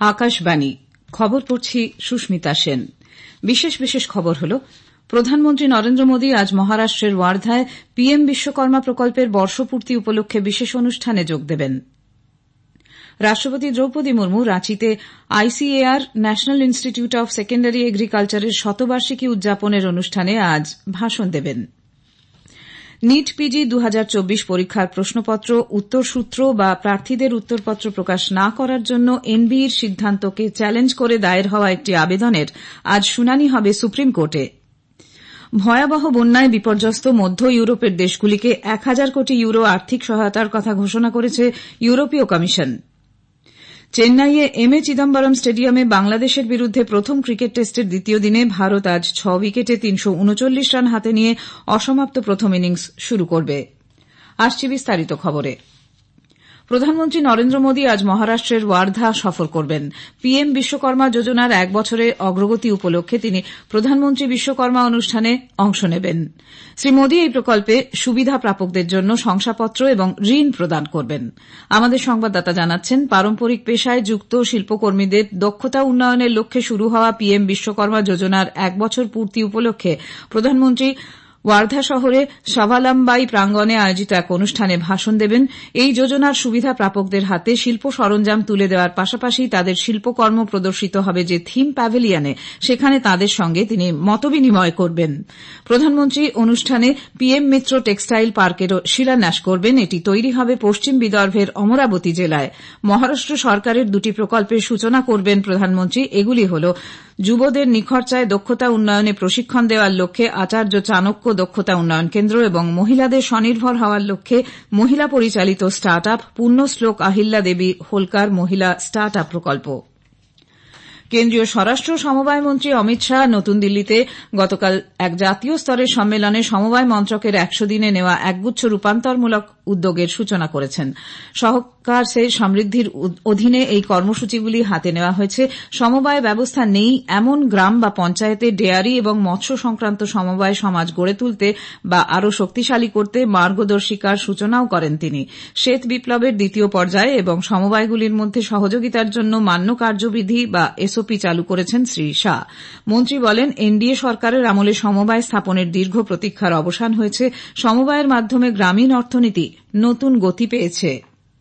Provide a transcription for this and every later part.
আকাশবাণী খবর পড়ছি সুস্মিতা সেন। বিশেষ বিশেষ খবর হল, প্রধানমন্ত্রী নরেন্দ্র মোদী আজ মহারাষ্ট্রের ওয়ার্ধায় পিএম বিশ্বকর্মা প্রকল্পের বর্ষপূর্তি উপলক্ষে বিশেষ অনুষ্ঠানে যোগ দেবেন। রাষ্ট্রপতি দ্রৌপদী মুর্মু রাঁচিতে ICAR national institute of secondary এগ্রিকালচারের শতবার্ষিকী উদযাপনের অনুষ্ঠানে আজ ভাষণ দেবেন। নিট পিজি 2024 পরীক্ষার প্রশ্নপত্র, উত্তরসূত্র বা প্রার্থীদের উত্তরপত্র প্রকাশ না করার জন্য এনবিইর সিদ্ধান্তকে চ্যালেঞ্জ করে দায়ের হওয়া একটি আবেদনের আজ শুনানি হবে সুপ্রিম কোর্টে। ভয়াবহ বন্যায় বিপর্যস্ত মধ্য ইউরোপের দেশগুলিকে 1000 কোটি ইউরো আর্থিক সহায়তার কথা ঘোষণা করেছে ইউরোপীয় কমিশন। চেন্নাইয়ে এম এ চিদম্বরম স্টেডিয়ামে বাংলাদেশের বিরুদ্ধে প্রথম ক্রিকেট টেস্টের দ্বিতীয় দিনে ভারত আজ 6 উইকেটে 339 রান হাতে নিয়ে অসমাপ্ত প্রথম ইনিংস শুরু করবে। আসছে বিস্তারিত খবরে। প্রধানমন্ত্রী নরেন্দ্র মোদী আজ মহারাষ্ট্রের ওয়ার্ধা সফর করবেন। পিএম বিশ্বকর্মা যোজনার 1 বছরের অগ্রগতি উপলক্ষে তিনি প্রধানমন্ত্রী বিশ্বকর্মা অনুষ্ঠানে অংশ নেবেন। শ্রী মোদী এই প্রকল্পে সুবিধা প্রাপকদের জন্য শংসাপত্র এবং ঋণ প্রদান করবেন। আমাদের সংবাদদাতা জানাচ্ছেন, পারম্পরিক পেশায় যুক্ত শিল্পকর্মীদের দক্ষতা উন্নয়নের লক্ষ্যে শুরু হওয়া পিএম বিশ্বকর্মা যোজনার 1 বছর পূর্তি উপলক্ষে প্রধানমন্ত্রী ওয়ার্ধা শহরে স্বাভালামবাই প্রাঙ্গণে আয়োজিত এক অনুষ্ঠানে ভাষণ দেবেন। এই যোজনার সুবিধা প্রাপকদের হাতে শিল্প সরঞ্জাম তুলে দেওয়ার পাশাপাশি তাদের শিল্পকর্ম প্রদর্শিত হবে যে থিম প্যাভিলিয়নে, সেখানে তাদের সঙ্গে তিনি মতবিনিময় করবেন। প্রধানমন্ত্রী অনুষ্ঠানে পিএম মিত্র টেক্সটাইল পার্কেরও শিলান্যাস করবেন। এটি তৈরি হবে পশ্চিম বিদর্ভের অমরাবতী জেলায়। মহারাষ্ট্র সরকারের 2টি প্রকল্পের সূচনা করবেন প্রধানমন্ত্রী। এগুলি হল যুবদের নিখরচায় দক্ষতা উন্নয়নে প্রশিক্ষণ দেওয়ার লক্ষ্যে আচার্য চাণক্য দক্ষতা উন্নয়ন কেন্দ্র এবং মহিলাদের স্বনির্ভর হওয়ার লক্ষ্যে মহিলা পরিচালিত স্টার্ট আপ পুণ্যশ্লোক আহিল্যা দেবী হোলকার মহিলা স্টার্ট আপ প্রকল্প। কেন্দ্রীয় স্বরাষ্ট্র সমবায় মন্ত্রী অমিত শাহ নতুন দিল্লিতে গতকাল এক জাতীয় স্তরের সম্মেলনে সমবায় মন্ত্রকের 100 দিনে নেওয়া একগুচ্ছ রূপান্তরমূলক উদ্যোগের সূচনা করেছেন। সহকার সে সমৃদ্ধির অধীনে এই কর্মসূচিগুলি হাতে নেওয়া হয়েছে। সমবায় ব্যবস্থা নেই এমন গ্রাম বা পঞ্চায়েতে ডেয়ারি এবং মৎস্য সংক্রান্ত সমবায় সমাজ গড়ে তুলতে বা আরও শক্তিশালী করতে মার্গদর্শিকার সূচনাও করেন তিনি। শ্বেত বিপ্লবের 2য় পর্যায়ে এবং সমবায়গুলির মধ্যে সহযোগিতার জন্য মান্য কার্যবিধি বা এসওপি চালু করেছেন শ্রী শাহ। মন্ত্রী বলেন, এনডিএ সরকারের আমলে সমবায় স্থাপনের দীর্ঘ প্রতীক্ষার অবসান হয়েছে। সমবায়ের মাধ্যমে গ্রামীণ অর্থনীতি নতুন গতি পেয়েছে।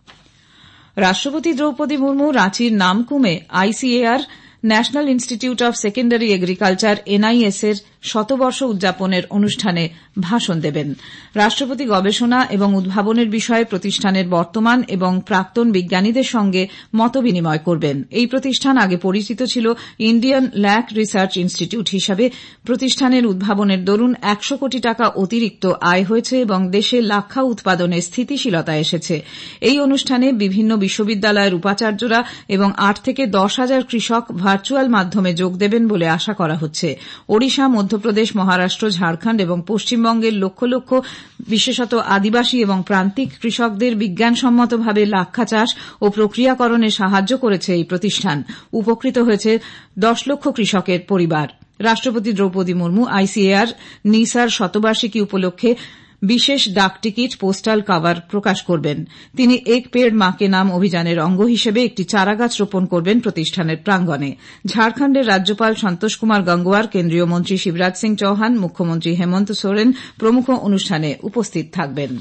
রাষ্ট্রপতি দ্রৌপদী মুর্মু রাঁচির নামকুমে ICAR national institute of secondary agriculture NIS এর শতবর্ষ উদযাপনের অনুষ্ঠানে ভাষণ দেবেন। রাষ্ট্রপতি গবেষণা এবং উদ্ভাবনের বিষয়ে প্রতিষ্ঠানের বর্তমান এবং প্রাক্তন বিজ্ঞানীদের সঙ্গে মতবিনিময় করবেন। এই প্রতিষ্ঠান আগে পরিচিত ছিল ইন্ডিয়ান ল্যাক রিসার্চ ইনস্টিটিউট হিসাবে। প্রতিষ্ঠানের উদ্ভাবনের দরুন 100 কোটি টাকা অতিরিক্ত আয় হয়েছে এবং দেশে লাক্ষা উৎপাদনে স্থিতিশীলতা এসেছে। এই অনুষ্ঠানে বিভিন্ন বিশ্ববিদ্যালয়ের উপাচার্যরা এবং 8 থেকে 10,000 কৃষক ভার্চুয়াল মাধ্যমে যোগ দেবেন বলে আশা করা হচ্ছে। ওড়িশা, মধ্যপ্রদেশ, মহারাষ্ট্র, ঝাড়খণ্ড এবং পশ্চিমবঙ্গের লক্ষ লক্ষ বিশেষত আদিবাসী এবং প্রান্তিক কৃষকদের বিজ্ঞানসম্মতভাবে লাক্ষা চাষ ও প্রক্রিয়াকরণে সাহায্য করেছে এই প্রতিষ্ঠান। উপকৃত হয়েছে 10 লক্ষ কৃষকের পরিবার। রাষ্ট্রপতি দ্রৌপদী মুর্মু আইসিএআর নিসার শতবার্ষিকী উপলক্ষে বিশেষ ডাকটিকিট পোস্টাল কভার প্রকাশ করবেন। তিনি এক পেড় মাকে নাম অভিযানের অঙ্গ হিসেবে একটি চারাগাছ রোপণ করবেন প্রতিষ্ঠানের প্রাঙ্গণে। ঝাড়খণ্ডের রাজ্যপাল সন্তোষ কুমার গঙ্গোয়ার, কেন্দ্রীয় মন্ত্রী শিবরাজ সিং চৌহান, মুখ্যমন্ত্রী হেমন্ত সোরেন প্রমুখ অনুষ্ঠানে উপস্থিত থাকবেন।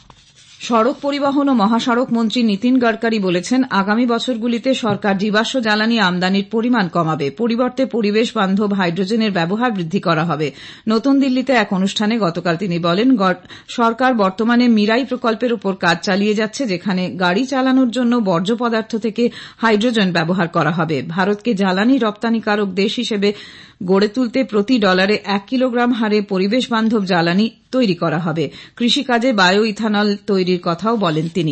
সড়ক পরিবহন ও মহাসড়ক মন্ত্রী নীতিন গডকারি বলেছেন, আগামী বছরগুলিতে সরকার জীবাশ্ম জ্বালানি আমদানির পরিমাণ কমাবে। পরিবর্তে পরিবেশ বান্ধব হাইড্রোজেনের ব্যবহার বৃদ্ধি করা হবে। নতুন দিল্লিতে এক অনুষ্ঠানে গতকাল তিনি বলেন, সরকার বর্তমানে মিরাই প্রকল্পের উপর কাজ চালিয়ে যাচ্ছে, যেখানে গাড়ি চালানোর জন্য বর্জ্য পদার্থ থেকে হাইড্রোজেন ব্যবহার করা হবে। ভারতকে জ্বালানি রপ্তানিকারক দেশ হিসেবে গড়ে তুলতে প্রতি ডলারে 1 কিলোগ্রাম হারে পরিবেশ বান্ধব জ্বালানি তৈরি করা হবে। কৃষিকাজে বায়ো ইথানল তৈরির কথাও বলেন তিনি।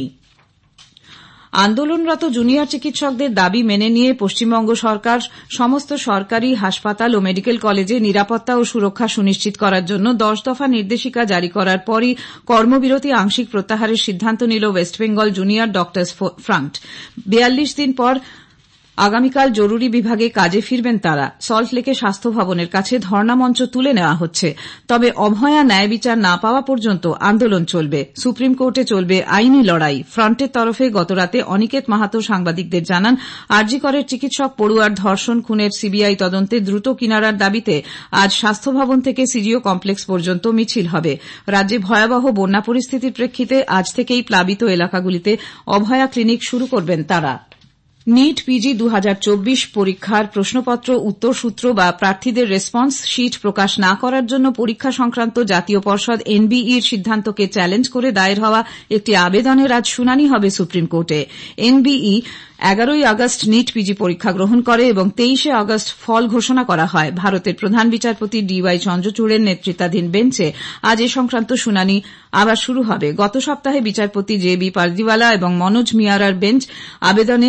আন্দোলনরত জুনিয়র চিকিৎসকদের দাবি মেনে নিয়ে পশ্চিমবঙ্গ সরকার সমস্ত সরকারি হাসপাতাল ও মেডিকেল কলেজে নিরাপত্তা ও সুরক্ষা সুনিশ্চিত করার জন্য 10 দফা নির্দেশিকা জারি করার পরই কর্মবিরতি আংশিক প্রত্যাহারের সিদ্ধান্ত নিল West Bengal junior doctors front. 42 দিন পর আগামীকাল জরুরি বিভাগে কাজে ফিরবেন তারা। সল্টলেকে স্বাস্থ্য ভবনের কাছে ধর্ণা মঞ্চ তুলে নেওয়া হচ্ছে। তবে অভয়া ন্যায় বিচার না পাওয়া পর্যন্ত আন্দোলন চলবে। সুপ্রিম কোর্টে চলবে আইনি লড়াই। ফ্রন্টের তরফে গতরাতে অনিকেত মাহাতো সাংবাদিকদের জানান, আরজি করের চিকিৎসক পড়ুয়ার ধর্ষণ খুনের সিবিআই তদন্তে দ্রুত কিনারার দাবিতে আজ স্বাস্থ্য ভবন থেকে সিডিও কমপ্লেক্স পর্যন্ত মিছিল হবে। রাজ্যে ভয়াবহ বন্যা পরিস্থিতির প্রেক্ষিতে আজ থেকেই প্লাবিত এলাকাগুলিতে অভয়া ক্লিনিক শুরু করবেন তারা। নিট পিজি 2024 পরীক্ষার প্রশ্নপত্র উত্তরসূত্র বা প্রার্থীদের রেসপন্স শিট প্রকাশ না করার জন্য পরীক্ষা সংক্রান্ত জাতীয় পর্ষদ এনবিইর সিদ্ধান্তকে চ্যালেঞ্জ করে দায়ের হওয়া একটি আবেদনের আজ শুনানি হবে সুপ্রিম কোর্টে। এনবিই 11 আগস্ট নিট পিজি পরীক্ষা গ্রহণ করে এবং 23 আগস্ট ফল ঘোষণা করা হয়। ভারতের প্রধান বিচারপতি ডিওয়াই চন্দ্রচূড়ের নেতৃত্বাধীন বেঞ্চে আজ এ সংক্রান্ত শুনানি আবার শুরু হবে। গত সপ্তাহে বিচারপতি জেবি পারদিওয়ালা এবং মনোজ মিয়ারার বেঞ্চ আবেদনে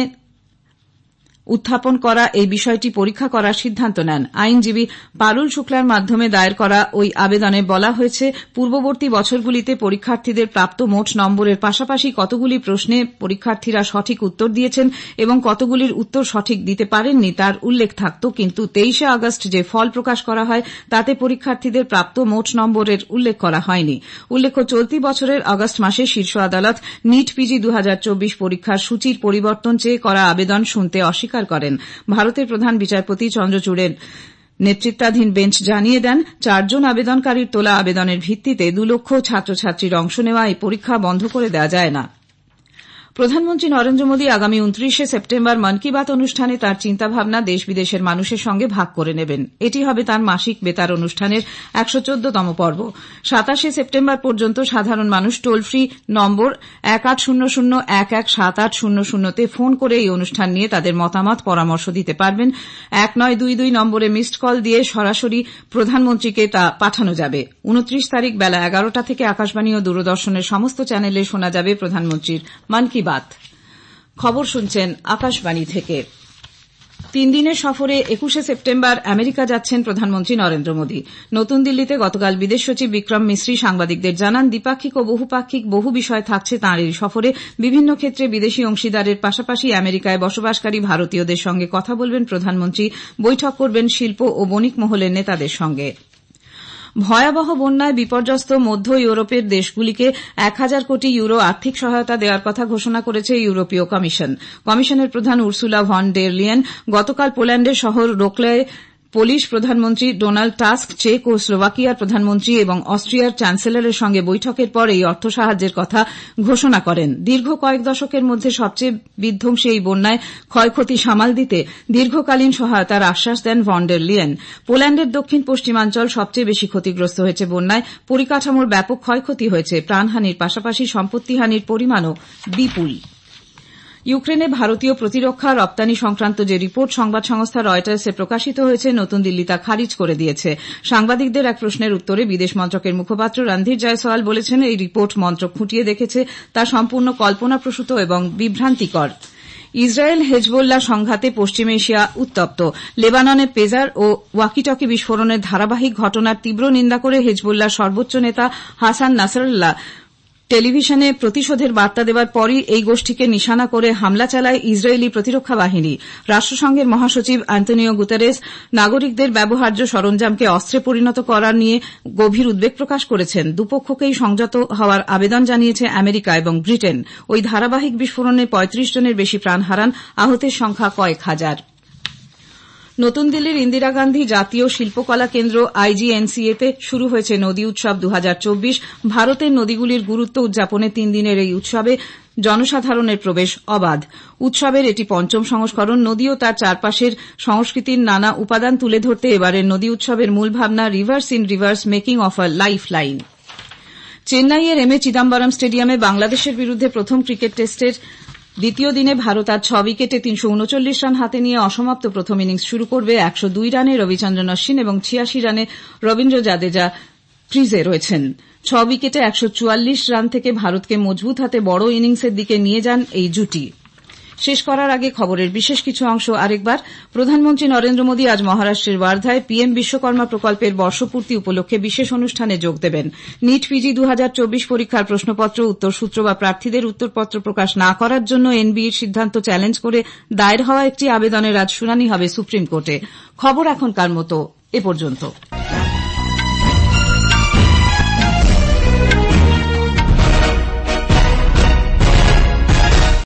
উত্থাপন করা এই বিষয়টি পরীক্ষা করার সিদ্ধান্ত নেন। আইনজীবী পারুল শুক্লার মাধ্যমে দায়ের করা ওই আবেদনে বলা হয়েছে, পূর্ববর্তী বছরগুলিতে পরীক্ষার্থীদের প্রাপ্ত মোট নম্বরের পাশাপাশি কতগুলি প্রশ্নে পরীক্ষার্থীরা সঠিক উত্তর দিয়েছেন এবং কতগুলির উত্তর সঠিক দিতে পারেননি তার উল্লেখ থাকত, কিন্তু 23 আগস্ট যে ফল প্রকাশ করা হয় তাতে পরীক্ষার্থীদের প্রাপ্ত মোট নম্বরের উল্লেখ করা হয়নি। উল্লেখ্য, চলতি বছরের আগস্ট মাসে শীর্ষ আদালত নিট পিজি 2024 পরীক্ষার সূচির পরিবর্তন চেয়ে করা আবেদন শুনতে অস্বীকার করেন। ভারতের প্রধান বিচারপতি চন্দ্রচূড়ের নেতৃত্বাধীন বেঞ্চ জানিয়ে দেন, 4 জন আবেদনকারীর তোলা আবেদনের ভিত্তিতে 2 লক্ষ ছাত্রছাত্রীর অংশ নেওয়া এই পরীক্ষা বন্ধ করে দেওয়া যায় না। প্রধানমন্ত্রী নরেন্দ্র মোদী আগামী 29 সেপ্টেম্বর মন কি বাত অনুষ্ঠানে তাঁর চিন্তাভাবনা দেশ বিদেশের মানুষের সঙ্গে ভাগ করে নেবেন। এটি হবে তাঁর মাসিক বেতার অনুষ্ঠানের 114তম পর্ব। 27 সেপ্টেম্বর পর্যন্ত সাধারণ মানুষ টোল ফ্রি নম্বর 1800-117800-তে ফোন করে এই অনুষ্ঠান নিয়ে তাদের মতামত পরামর্শ দিতে পারবেন। 1922 নম্বরে মিসড কল দিয়ে সরাসরি প্রধানমন্ত্রীকে তা পাঠানো যাবে। 29 তারিখ বেলা 11টা থেকে আকাশবাণী ও দূরদর্শনের সমস্ত চ্যানেলে শোনা যাবে প্রধানমন্ত্রীর মন কি বাত। খবর শুনছেন আকাশবাণী থেকে। 3 দিনের সফরে 21 সেপ্টেম্বর আমেরিকা যাচ্ছেন প্রধানমন্ত্রী নরেন্দ্র মোদী। নতুন দিল্লিতে গতকাল বিদেশ সচিব বিক্রম মিশ্রি সাংবাদিকদের জানান, দ্বিপাক্ষিক ও বহুপাক্ষিক বহু বিষয় থাকছে তাঁর এই সফরে। বিভিন্ন ক্ষেত্রে বিদেশি অংশীদারের পাশাপাশি আমেরিকায় বসবাসকারী ভারতীয়দের সঙ্গে কথা বলবেন প্রধানমন্ত্রী, বৈঠক করবেন শিল্প ও বণিক মহলের নেতাদের সঙ্গে। ভয়াবহ বন্যায় বিপর্যস্ত মধ্য ইউরোপের দেশগুলিকে 1000 কোটি ইউরো আর্থিক সহায়তা দেওয়ার কথা ঘোষণা করেছে ইউরোপীয় কমিশন। কমিশনের প্রধান উর্সুলা ভন ডের লিয়েন গতকাল পোল্যান্ডের শহর রোকলায় পোলিশ প্রধানমন্ত্রী ডোনাল্ড টাস্ক, চেক ও স্লোভাকিয়ার প্রধানমন্ত্রী এবং অস্ট্রিয়ার চ্যান্সেলরের সঙ্গে বৈঠকের পর এই অর্থ সাহায্যের কথা ঘোষণা করেন। দীর্ঘ কয়েক দশকের মধ্যে সবচেয়ে বিধ্বংসী এই বন্যায় ক্ষয়ক্ষতি সামাল দিতে দীর্ঘকালীন সহায়তার আশ্বাস দেন ভন ডের লিয়েন। পোল্যান্ডের দক্ষিণ পশ্চিমাঞ্চল সবচেয়ে বেশি ক্ষতিগ্রস্ত হয়েছে বন্যায়। পরিকাঠামোর ব্যাপক ক্ষয়ক্ষতি হয়েছে। প্রাণহানির পাশাপাশি সম্পত্তিহানির পরিমাণও বিপুল। ইউক্রেনে ভারতীয় প্রতিরক্ষা রপ্তানি সংক্রান্ত যে রিপোর্ট সংবাদ সংস্থা রয়টার্সে প্রকাশিত হয়েছে, নতুন দিল্লি তা খারিজ করে দিয়েছে। সাংবাদিকদের এক প্রশ্নের উত্তরে বিদেশ মন্ত্রকের মুখপাত্র রণধীর জয়সওয়াল বলেছেন, এই রিপোর্ট মন্ত্রক খুঁটিয়ে দেখেছে, তা সম্পূর্ণ কল্পনাপ্রসূত এবং বিভ্রান্তিকর। ইসরায়েল হেজবোল্লাহ সংঘাতে পশ্চিম এশিয়া উত্তপ্ত। লেবাননে পেজার ও ওয়াকিটকি বিস্ফোরণের ধারাবাহিক ঘটনার তীব্র নিন্দা করে হেজবোল্লাহর সর্বোচ্চ নেতা হাসান নাসরাল্লাহ টেলিভিশনে প্রতিশোধের বার্তা দেওয়ার পরই এই গোষ্ঠীকে নিশানা করে হামলা চালায় ইসরায়েলি প্রতিরক্ষা বাহিনী। রাষ্ট্রসংঘের মহাসচিব আন্তোনিও গুতেরেস নাগরিকদের ব্যবহার্য সরঞ্জামকে অস্ত্রে পরিণত করা নিয়ে গভীর উদ্বেগ প্রকাশ করেছেন। দুপক্ষকেই সংযত হওয়ার আবেদন জানিয়েছে আমেরিকা এবং ব্রিটেন। ওই ধারাবাহিক বিস্ফোরণে 35 জনের বেশি প্রাণ হারান, আহতের সংখ্যা কয়েক হাজার। নতুন দিল্লির ইন্দিরা গান্ধী জাতীয় শিল্পকলা কেন্দ্র আইজিএনসিএতে শুরু হয়েছে নদী উৎসব 2024। ভারতের নদীগুলির গুরুত্ব উদযাপনে 3 দিনের এই উৎসবে জনসাধারণের প্রবেশ অবাধ। উৎসবের এটি 5ম সংস্করণ। নদী ও তার চারপাশের সংস্কৃতির নানা উপাদান তুলে ধরতে এবারের নদী উৎসবের মূল ভাবনা rivers in rivers, making of a life line. চেন্নাইয়ের এম এ চিদাম্বরম স্টেডিয়ামে বাংলাদেশের বিরুদ্ধে প্রথম ক্রিকেট টেস্টের দ্বিতীয় দিনে ভারত আজ 6 উইকেটে 339 রান হাতে নিয়ে অসমাপ্ত প্রথম ইনিংস শুরু করবে। 102 রানে রবিচন্দ্রন অশ্বিন এবং 86 রানে রবীন্দ্র জাদেজা ক্রিজে রয়েছেন। 6 উইকেটে 144 রান থেকে ভারতকে মজবুত হাতে বড় ইনিংসের দিকে নিয়ে যান এই জুটি। শেষ করার আগে খবরের বিশেষ কিছু অংশ আরেকবার। প্রধানমন্ত্রী নরেন্দ্র মোদী আজ মহারাষ্ট্রের ওয়ার্ধায় পিএম বিশ্বকর্মা প্রকল্পের বর্ষপূর্তি উপলক্ষে বিশেষ অনুষ্ঠানে যোগ দেবেন। নিট পিজি 2024 পরীক্ষার প্রশ্নপত্র, উত্তরসূত্র বা প্রার্থীদের উত্তরপত্র প্রকাশ না করার জন্য এনবিইর সিদ্ধান্ত চ্যালেঞ্জ করে দায়ের হওয়া একটি আবেদনের আজ শুনানি হবে সুপ্রিম কোর্টে। খবর এখনকার মতো এ পর্যন্ত।